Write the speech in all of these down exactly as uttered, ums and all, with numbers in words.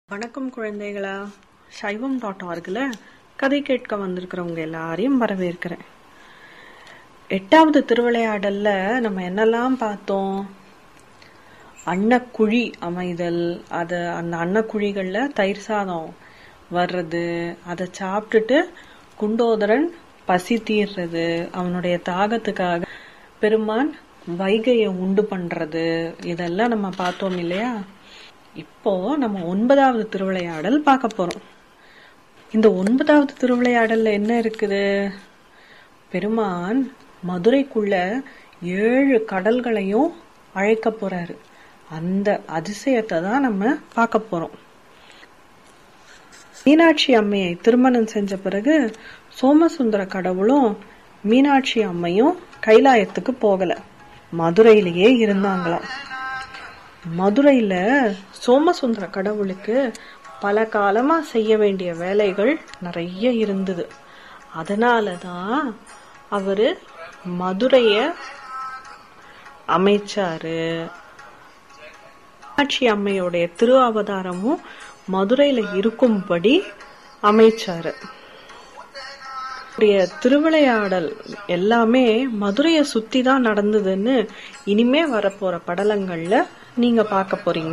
வணக்கம் குழந்தைகளா. சைவம் டாட் ஆர்கில் கதை கேட்க வந்திருக்கிறவங்க எல்லாரையும் வரவேற்கிறேன். எட்டாவது திருவிளையாடல்ல நம்ம என்னெல்லாம் பார்த்தோம்? அன்னக்குழி அமைதல், அது அந்த அன்னக்குழிகள்ல தயிர் சாதம் வர்றது, அதை சாப்பிட்டுட்டு குண்டோதரன் பசி தீர்றது, அவனுடைய தாகத்துக்காக பெருமான் வைகையை உண்டு பண்றது, இதெல்லாம் நம்ம பார்த்தோம் இல்லையா? இப்போ நம்ம ஒன்பதாவது திருவிளையாடல் பார்க்க போறோம். இந்த ஒன்பதாவது திருவிளையாடல்ல என்ன இருக்குது? பெருமான் மதுரைக்குள்ள ஏழு கடல்களையும் அழைக்க போறாரு. அந்த அதிசயத்தை தான் நம்ம பார்க்க போறோம். மீனாட்சி அம்மையை திருமணம் செஞ்ச பிறகு சோமசுந்தர கடவுளும் மீனாட்சி அம்மையும் கைலாயத்துக்கு போகல, மதுரையிலேயே இருந்தாங்களாம். மதுரையில சோமசுந்தர கடவுளுக்கு பல காலமா செய்ய வேண்டிய வேலைகள் நிறைய இருந்தது. அதனாலதான் அவரு மதுரைய அமைச்சாரு. மீனாட்சி அம்மையோடைய திரு அவதாரமும் மதுரையில இருக்கும்படி அமைச்சாரு. திருவிளையாடல் எல்லாமே மதுரைய சுத்தி தான் நடந்ததுன்னு இனிமே வரப்போற படலங்கள்ல நீங்க பார்க்க போறீங்க.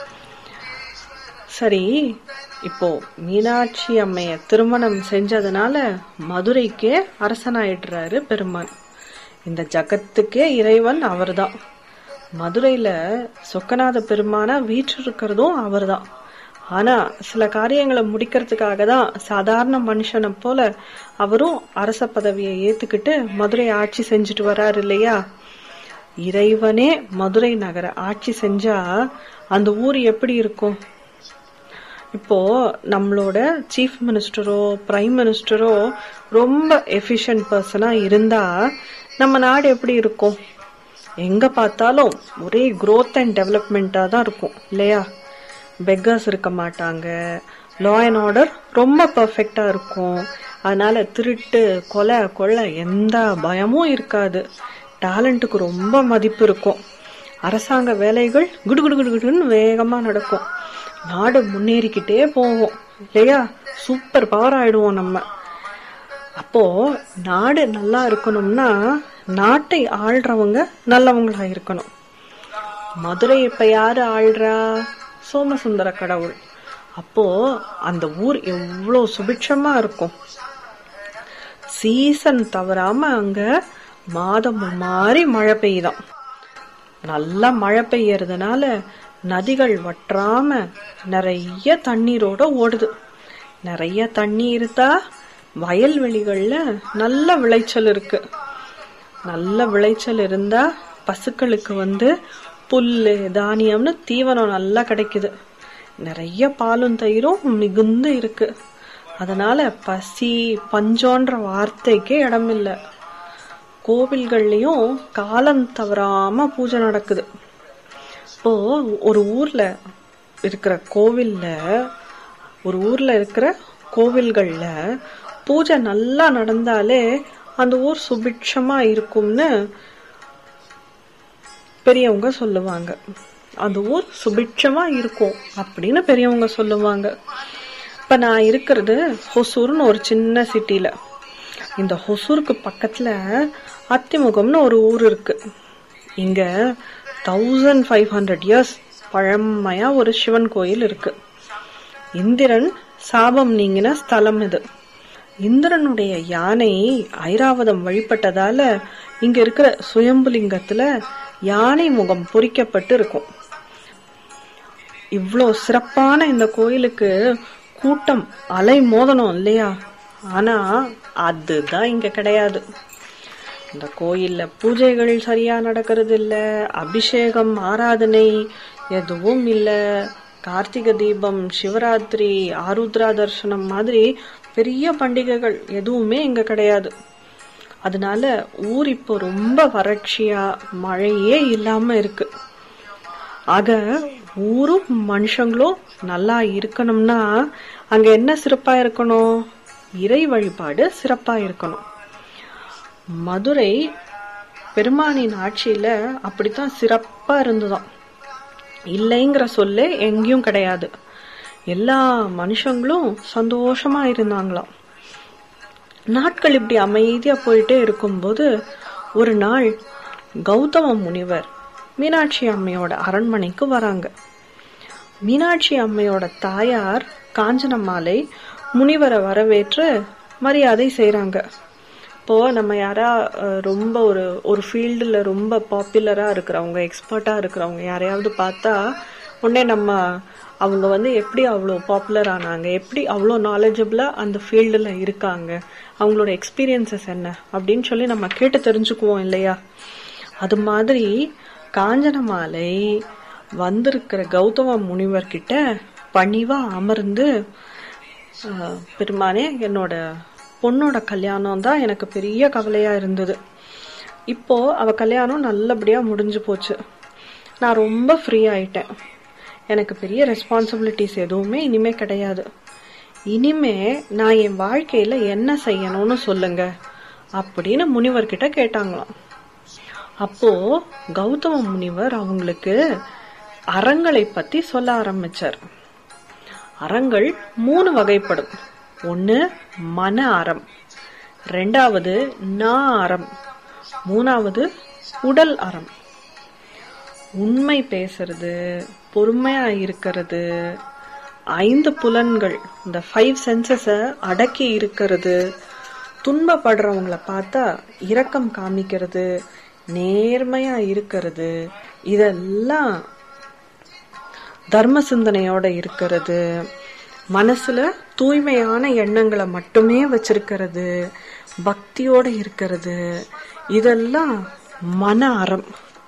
சரி, இப்போ மீனாட்சி அம்மைய திருமணம் செஞ்சதுனால மதுரைக்கே அரசனாயிடுறாரு பெருமான். இந்த ஜகத்துக்கே இறைவன் அவர்தான். மதுரையில சொக்கநாத பெருமானா வீற்றிருக்கிறதும் அவர்தான். ஆனா சில காரியங்களை முடிக்கிறதுக்காக தான் சாதாரண மனுஷனை போல அவரும் அரச பதவியை ஏத்துக்கிட்டு மதுரை ஆட்சி செஞ்சுட்டு வர்றாரு இல்லையா? இறைவனே மதுரை நகர ஆட்சி செஞ்சா அந்த ஊர் எப்படி இருக்கும்? இப்போ நம்மளோட சீஃப் மினிஸ்டரோ பிரைம் மினிஸ்டரோ ரொம்ப எஃபிஷியன்ட் பர்சனா இருந்தா நம்ம நாடு எப்படி இருக்கும்? எங்க பார்த்தாலும் ஒரே growth அண்ட் டெவலப்மெண்டா தான் இருக்கும் இல்லையா? பெக்கர்ஸ் இருக்க மாட்டாங்க, லா அண்ட் ஆர்டர் ரொம்ப பர்ஃபெக்டா இருக்கும். அதனால திருட்டு கொலை கொள்ளை எந்த பயமும் இருக்காது. டேலண்ட்டுக்கு ரொம்ப மதிப்பு இருக்கும். அரசாங்க வேலைகள் குடு குடு குடுன்னு வேகமா நடக்கும். நாடு முன்னேறிக்கிட்டே போவோம் இல்லையா? சூப்பர் பவர் ஆயிடுவோம் நம்ம. அப்போ நாடு நல்லா இருக்கணும்னா நாட்டை ஆள்றவங்க நல்லவங்களா இருக்கணும். மதுரை இப்ப யாரு ஆள்றா? சோமசுந்தர கடவுள். அப்போ அந்த ஊர் எவ்வளவு சுபிட்சமா இருக்கும். சீசன் தவறாம அங்க மாதம் மாறி மழை பெய்யுதாம். நல்லா மழை பெய்யறதுனால நதிகள் வற்றாம நிறைய தண்ணீரோட ஓடுது. நிறைய தண்ணி இருந்தா வயல்வெளிகள்ல நல்ல விளைச்சல் இருக்கு. நல்ல விளைச்சல் இருந்தா பசுக்களுக்கு வந்து புல்லு தானியம்னு தீவனம் நல்லா கிடைக்குது. நிறைய பாலும் தயிரும் மிகுந்து இருக்கு. அதனால பசி பஞ்சோன்ற வார்த்தைக்கே இடம் இல்ல. கோவில்கள்லயும் காலம் தவறாம பூஜை நடக்குது. இப்போ ஒரு ஊர்ல இருக்கிற கோவில்ல ஒரு ஊர்ல இருக்கிற கோவில்கள்ல பூஜை நல்லா நடந்தாலே அந்த ஊர் சுபிட்சமா இருக்கும்னு பெரியவங்க சொல்லுவாங்க. அந்த ஊர் சுபிட்சமா இருக்கும் அப்படின்னு பெரியவங்க சொல்லுவாங்க. இப்ப நான் இருக்கிறது ஹொசூர்னு ஒரு சின்ன சிட்டில. இந்த ஹொசூருக்கு பக்கத்துல அத்திமுகம்னு ஒரு ஊர் இருக்கு. இங்க தௌசண்ட் ஃபைவ் ஹண்ட்ரட் இயர்ஸ் பழமையா ஒரு சிவன் கோயில் இருக்கு. இந்திரன் சாபம் நீங்கின ஸ்தலம் இது. இந்திரனுடைய யானை ஐராவதம் வழிபட்டதால இங்க இருக்கிற சுயம்புலிங்கத்துல யானை முகம் பொறிக்கப்பட்டு இருக்கும். இவ்வளோ சிறப்பான இந்த கோயிலுக்கு கூட்டம் அலை மோதணும் இல்லையா? ஆனா அதுதான் இங்க கிடையாது. இந்த கோயில்ல பூஜைகள் சரியா நடக்கிறது இல்ல, அபிஷேகம் ஆராதனை எதுவும் இல்ல. கார்த்திகை தீபம், சிவராத்திரி, ஆருத்ரா தர்சனம் மாதிரி பெரிய பண்டிகைகள் எதுவுமே இங்க கிடையாது. அதனால ஊர் இப்போ ரொம்ப வறட்சியா மழையே இல்லாம இருக்கு. ஆக ஊரும் மனுஷங்களும் நல்லா இருக்கணும்னா அங்க என்ன சிறப்பா இருக்கணும்? இறை வழிபாடு சிறப்பா இருக்கணும். மதுரை பெருமானின் ஆட்சியில அப்படித்தான் சிறப்பா இருந்துதான். இல்லைங்கிற சொல்லே எங்கேயும் கிடையாது. எல்லா மனுஷங்களும் சந்தோஷமா இருந்தாங்களாம். நாட்கள் இப்படி அமைதியா போயிட்டே இருக்கும்போது ஒரு நாள் கௌதம முனிவர் மீனாட்சி அம்மையோட அரண்மனைக்கு வராங்க. மீனாட்சி அம்மையோட தாயார் காஞ்சனமாலை முனிவரை வரவேற்று மரியாதை செய்யறாங்க. இப்போ நம்ம யாரா ரொம்ப ஒரு ஒரு ஃபீல்டுல ரொம்ப பாப்புலரா இருக்கிறவங்க, எக்ஸ்பர்ட்டா இருக்கிறவங்க யாரையாவது பார்த்தா உடனே நம்ம அவங்க வந்து எப்படி அவ்வளோ பாப்புலர் ஆனாங்க, எப்படி அவ்வளோ நாலேஜபிளா அந்த ஃபீல்டுல இருக்காங்க, அவங்களோட எக்ஸ்பீரியன்சஸ் என்ன அப்படின்னு சொல்லி நம்ம கேட்டு தெரிஞ்சுக்குவோம் இல்லையா? அது மாதிரி காஞ்சனமாலை வந்திருக்கிற கௌதம முனிவர்கிட்ட பணிவா அமர்ந்து, பெருமானே, என்னோட பொண்ணோட கல்யாணம் தான் எனக்கு பெரிய கவலையா இருந்தது. இப்போ அவ கல்யாணம் நல்லபடியா முடிஞ்சு போச்சு. நான் ரொம்ப ஃப்ரீ ஆயிட்டேன். எனக்கு பெரிய ரெஸ்பான்சிபிலிட்டிஸ் எதுவுமே இனிமே கிடையாது. இனிமே நான் என் வாழ்க்கையில என்ன செய்யணும்னு சொல்லுங்க அப்படின்னு முனிவர்கிட்ட கேட்டாங்களாம். அப்போ கௌதம முனிவர் அவங்களுக்கு அறங்களை பத்தி சொல்ல ஆரம்பிச்சார். அறங்கள் மூணு வகைப்படும். ஒன்னு மன அறம், ரெண்டாவது நா அறம், மூணாவது உடல் அறம். உண்மை பேசுறது, பொறுமையா இருக்கிறது, ஐந்து புலன்கள், இந்த ஃபைவ் சென்சஸ அடக்கி இருக்கிறது, துன்பப்படுறவங்களை பார்த்தா இரக்கம் காமிக்கிறது, நேர்மையா இருக்கிறது, இதெல்லாம் தர்ம சிந்தனையோட இருக்கிறது, மனசுல தூய்மையான எண்ணங்களை மட்டுமே வச்சிருக்கிறது, பக்தியோட இருக்கிறது, இதெல்லாம் மன அறம்.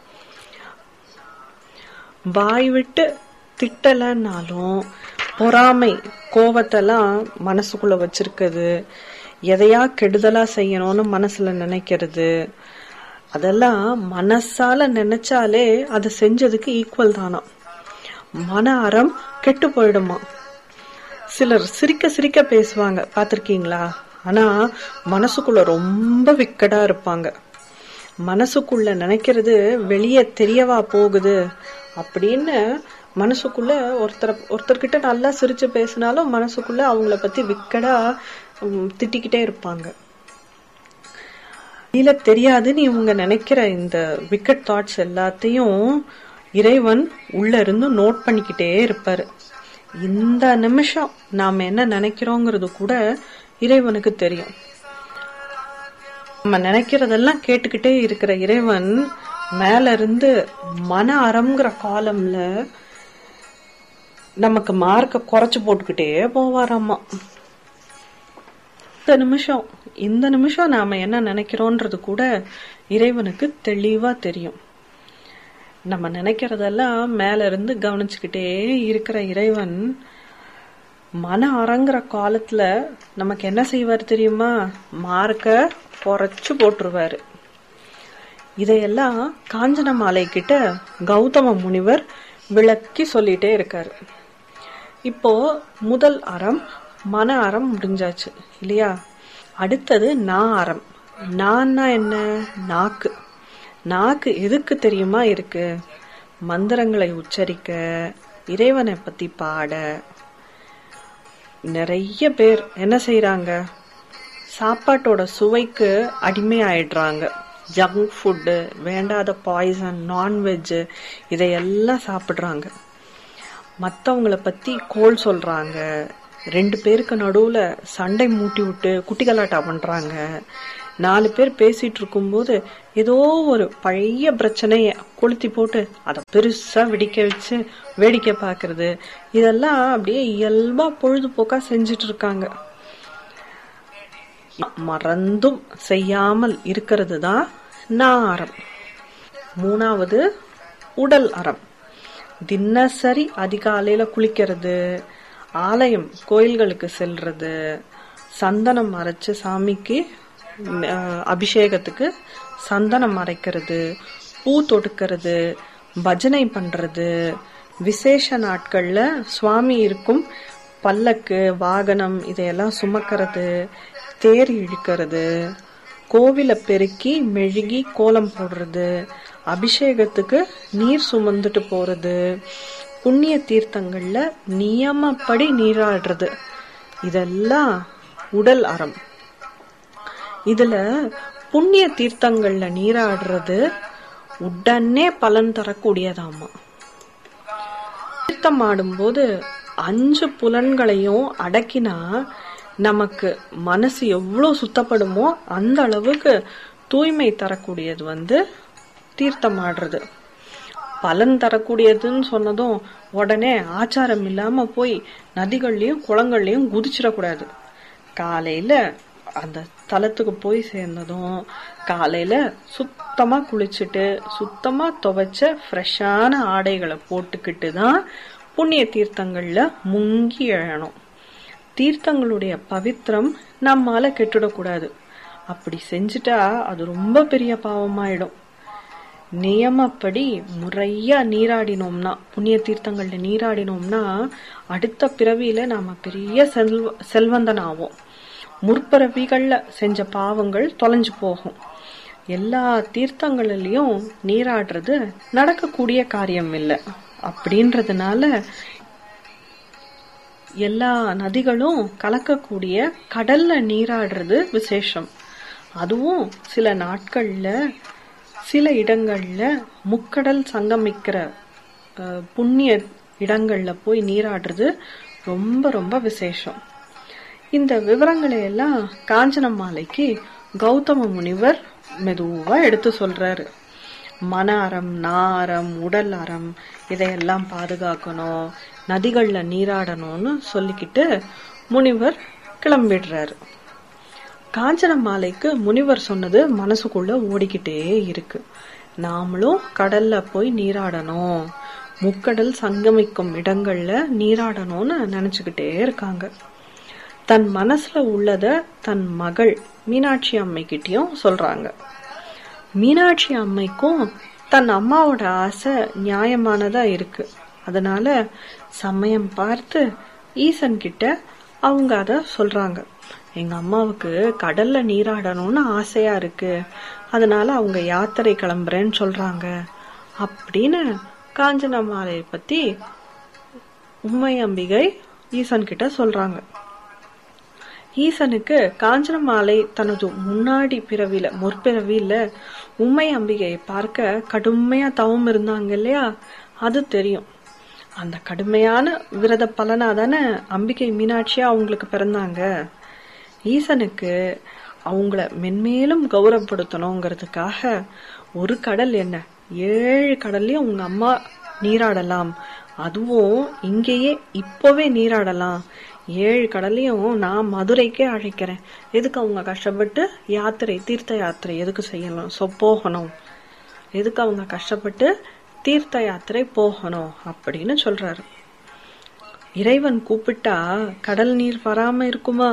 வாய் விட்டு திட்டலன்னாலும் பொறாமை, கோவத்தெல்லாம் மனசுக்குள்ள வச்சிருக்கிறது, எதையா கெடுதலா செய்யணும்னு மனசுல நினைக்கிறது, அதெல்லாம் மனசால நினைச்சாலே அது செஞ்சதுக்கு ஈக்குவல் தானா. மன அறம் கெட்டு போயிடுமா. சிலர் சிரிக்க சிரிக்க பேசுவாங்க, பாத்திருக்கீங்களா? ஆனா மனசுக்குள்ள ரொம்ப விக்கடா இருப்பாங்க. மனசுக்குள்ள நினைக்கிறது வெளியே தெரியவா போகுது அப்படின்னு மனசுக்குள்ள ஒருத்தர் ஒருத்தர்கிட்ட நல்லா சிரிச்சு பேசினாலும் மனசுக்குள்ள அவங்கள பத்தி விக்கடா திட்டிக்கிட்டே இருப்பாங்க. இல்ல தெரியாது நீ இவங்க நினைக்கிற இந்த விக்கட் தாட்ஸ் எல்லாத்தையும் இறைவன் உள்ள இருந்து நோட் பண்ணிக்கிட்டே இருப்பாரு. இந்த நிமிஷம் நாம என்ன நினைக்கிறோங்கிறது கூட இறைவனுக்கு தெரியும். நம்ம நினைக்கிறதெல்லாம் கேட்டுக்கிட்டே இருக்கிற இறைவன் மேல இருந்து மன அறம்ங்கிற காலம்ல நமக்கு மார்க்க குறைச்சு போட்டுக்கிட்டே போவாராமா. இந்த நிமிஷம் இந்த நிமிஷம் நாம என்ன நினைக்கிறோன்றது கூட இறைவனுக்கு தெளிவா தெரியும். நம்ம நினைக்கிறதெல்லாம் மேல இருந்து கவனிச்சுக்கிட்டே இருக்கிற இறைவன் மன அறங்குற காலத்துல நமக்கு என்ன செய்வார் தெரியுமா? மார்க்க குறைச்சு போட்டுருவாரு. இதையெல்லாம் காஞ்சனமாலை கிட்ட கௌதம முனிவர் விளக்கி சொல்லிட்டே இருக்காரு. இப்போ முதல் அறம் மன அறம் முடிஞ்சாச்சு இல்லையா? அடுத்தது நா அறம். நான்னா என்ன? நாக்கு. நாக்கு எதுக்கு தெரியுமா இருக்கு? மந்திரங்களை உச்சரிக்க, இறைவனை பத்தி பாட. நிறைய பேர் என்ன செய்யறாங்க? சாப்பாட்டோட சுவைக்கு அடிமை ஆயிடுறாங்க. ஜங்க் ஃபுட்டு, வேண்டாத பாய்சன், நான்வெஜ் இதையெல்லாம் சாப்பிடுறாங்க. மற்றவங்களை பத்தி கோல் சொல்றாங்க. ரெண்டு பேருக்கு நடுவுல சண்டை மூட்டி விட்டு குட்டிகளாட்டா பண்றாங்க. நாலு பேர் பேசிட்டு இருக்கும் போது ஏதோ ஒரு பழைய பிரச்சனைய கொளுத்தி போட்டு அதை பெருசா வெடிக்க வச்சு வேடிக்கை பாக்குறது, இதெல்லாம் அப்படியே இயல்பா பொழுதுபோக்கா செஞ்சிட்டு இருக்காங்க. மறந்தும் செய்யாமல் இருக்கிறது தான் நா அறம். மூணாவது உடல் அறம். தினசரி அதிகாலையில குளிக்கிறது, ஆலயம் கோயில்களுக்கு செல்றது, சந்தனம் அரைச்சு சாமிக்கு அபிஷேகத்துக்கு சந்தனம் அரைக்கிறது, பூ தொடுக்கிறது, பஜனை பண்றது, விசேஷ நாட்கள்ல சுவாமி இருக்கும் பல்லக்கு வாகனம் இதையெல்லாம் சுமக்கிறது, தேர் இழுக்கிறது, கோவில பெருக்கி மெழுகி கோலம் போடுறது, அபிஷேகத்துக்கு நீர் சுமந்துட்டு போறது, புண்ணிய தீர்த்தங்கள்ல நியமப்படி நீராடுறது இதெல்லாம் உடல் அறம். இதுல புண்ணிய தீர்த்தங்கள்ல நீராடுறது உடனே பலன் தரக்கூடியதாமா. தீர்த்தம் ஆடும்போது அஞ்சு புலன்களையும் அடக்கினா நமக்கு மனசு எவ்வளவு சுத்தப்படுமோ அந்த அளவுக்கு தூய்மை தரக்கூடியது வந்து தீர்த்தம் ஆடுறது. பலன் தரக்கூடியதுன்னு சொன்னதும் உடனே ஆச்சாரம் இல்லாம போய் நதிகள்லயும் குளங்கள்லயும் குதிச்சிடக்கூடாது. காலையில அந்த தலத்துக்கு போய் சேர்ந்ததும் காலையில சுத்தமா குளிச்சுட்டு சுத்தமா துவைச்ச ஃப்ரெஷ்ஷான ஆடைகளை போட்டுக்கிட்டு தான் புண்ணிய தீர்த்தங்கள்ல முங்கி எழணும். தீர்த்தங்களுடைய பவித்திரம் நம்மால கெட்டுடக்கூடாது. அப்படி செஞ்சுட்டா அது ரொம்ப பெரிய பாவமாயிடும். நியமப்படி முறையா நீராடினோம்னா, புண்ணிய தீர்த்தங்கள்ல நீராடினோம்னா அடுத்த பிறவியில நாம பெரிய செல்வ செல்வந்தன் ஆவோம். முற்பிறவிகள்ல செஞ்ச பாவங்கள் தொலைஞ்சு போகும். எல்லா தீர்த்தங்களிலையும் நீராடுறது நடக்கக்கூடிய காரியம் இல்லை. அப்படின்றதுனால எல்லா நதிகளும் கலக்கக்கூடிய கடல்ல நீராடுறது விசேஷம். அதுவும் சில நாட்கள்ல சில இடங்கள்ல முக்கடல் சங்கமிக்கிற புண்ணிய இடங்கள்ல போய் நீராடுறது ரொம்ப ரொம்ப விசேஷம். இந்த விவரங்களை எல்லாம் காஞ்சனமாலைக்கு கௌதம முனிவர் மெதுவா எடுத்து சொல்றாரு. மன அறம், நாரம், உடல் அறம் இதையெல்லாம் பாதுகாக்கணும், நதிகள்ல நீராடணும்னு சொல்லிக்கிட்டு முனிவர் கிளம்பிடுறாரு. காஞ்சனமாலைக்கு முனிவர் சொன்னது மனசுக்குள்ள ஓடிக்கிட்டே இருக்கு. நாமளும் கடல்ல போய் நீராடணும், முக்கடல் சங்கமிக்கும் இடங்கள்ல நீராடணும்னு நினைச்சுக்கிட்டே இருக்காங்க. தன் மனசுல உள்ளத தன் மகள் மீனாட்சி அம்மைக்கிட்டயும் சொல்றாங்க. மீனாட்சி அம்மைக்கும் தன் அம்மாவோட ஆசை நியாயமானதா இருக்கு. அதனால சமயம் பார்த்து ஈசன் கிட்ட அவங்க அத சொல்றாங்க. எங்க அம்மாவுக்கு கடல்ல நீராடணும்னு ஆசையா இருக்கு, அதனால அவங்க யாத்திரை கிளம்புறேன்னு சொல்றாங்க அப்படின்னு காஞ்சனமாலைய பத்தி உம்மை அம்பிகை ஈசன் கிட்ட சொல்றாங்க. ஈசனுக்கு காஞ்சனமாலை தனது முன்னாடி பிறவில முற்பிறவில உம்மை அம்பிகையை பார்க்க கடுமையா தவம் இருந்தாங்க இல்லையா, அது தெரியும். அந்த கடுமையான விரத பலனாதானே அம்பிகை மீனாட்சியா அவங்களுக்கு பிறந்தாங்க. ஈசனுக்கு அவங்கள மென்மேலும் கௌரவப்படுத்தணுங்கிறதுக்காக ஒரு கடல் என்ன ஏழு கடல்லையும் உங்க அம்மா நீராடலாம், அதுவும் இங்கேயே இப்பவே நீராடலாம், ஏழு கடலையும் நான் மதுரைக்கே அழைக்கிறேன், எதுக்கு அவங்க கஷ்டப்பட்டு யாத்திரை தீர்த்த யாத்திரை எதுக்கு செய்யணும் சொ போகணும் எதுக்கு அவங்க கஷ்டப்பட்டு தீர்த்த யாத்திரை போகணும் அப்படின்னு சொல்றாரு. இறைவன் கூப்பிட்டா கடல் நீர் வராம இருக்குமா?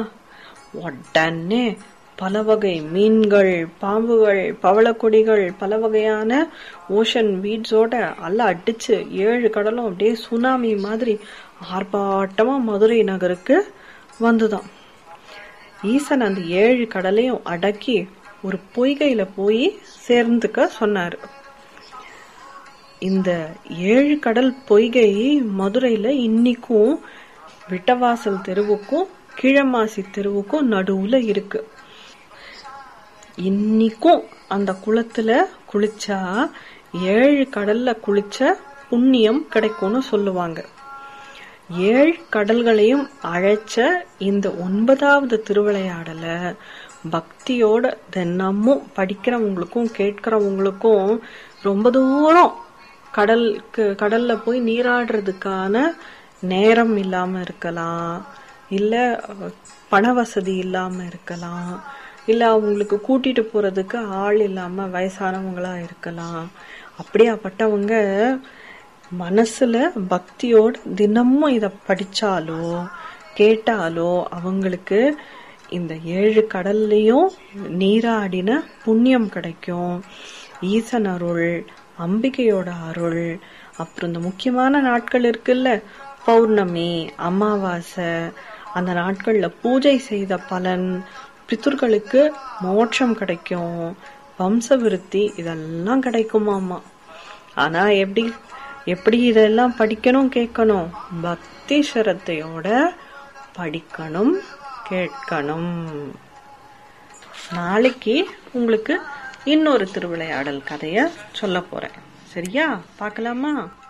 உடனே பல வகை மீன்கள், பாம்புகள், பவளக்கொடிகள், பல வகையான ஓஷன் வீட்ஸோட அல்ல அடிச்சு ஏழு கடலும் அப்படியே சுனாமி மாதிரி ஆர்ப்பாட்டமா மதுரை நகருக்கு வந்துதான். ஈசன் அந்த ஏழு கடலையும் அடக்கி ஒரு பொய்கையில போய் சேர்ந்துக்க சொன்னாரு. இந்த ஏழு கடல் பொய்கை மதுரையில இன்னைக்கும் விட்டவாசல் தெருவுக்கும் கீழமாசி தெருவுக்கும் நடுவுல இருக்கு. இன்னைக்கும் அந்த குளத்துல குளிச்சா ஏழு கடல்ல குளிச்ச புண்ணியம் கிடைக்கும்னு சொல்லுவாங்க. ஏழு கடல்களையும் அழைச்ச இந்த ஒன்பதாவது திருவிளையாடல பக்தியோட தினமும் படிக்கிறவங்களுக்கும் கேட்கிறவங்களுக்கும் ரொம்ப தூரம் கடலுக்கு கடல்ல போய் நீராடுறதுக்கான நேரம் இல்லாம இருக்கலாம், இல்ல பண வசதி இல்லாம இருக்கலாம், இல்ல அவங்களுக்கு கூட்டிட்டு போறதுக்கு ஆள் இல்லாம வயசானவங்களா இருக்கலாம். அப்படியாப்பட்டவங்க மனசுல பக்தியோட தினமும் இத படிச்சாலோ கேட்டாலோ அவங்களுக்கு இந்த ஏழு கடல்லையும் நீராடின புண்ணியம் கிடைக்கும். ஈசன் அருள், அம்பிகையோட அருள், அப்புறம் இந்த முக்கியமான நாட்கள் இருக்குல்ல, பௌர்ணமி, அமாவாசை, அந்த நாட்கள்ல பூஜை செய்த பலன், பித்ருக்களுக்கு மோட்சம் கிடைக்கும், வம்ச விருத்தி இதெல்லாம் கிடைக்குமாமா. ஆனா எப்படி எப்படி இதெல்லாம் படிக்கணும் கேட்கணும்? பக்தி சிரத்தையோட படிக்கணும் கேட்கணும். நாளைக்கு உங்களுக்கு இன்னொரு திருவிளையாடல் கதைய சொல்ல போறேன். சரியா? பார்க்கலாமா?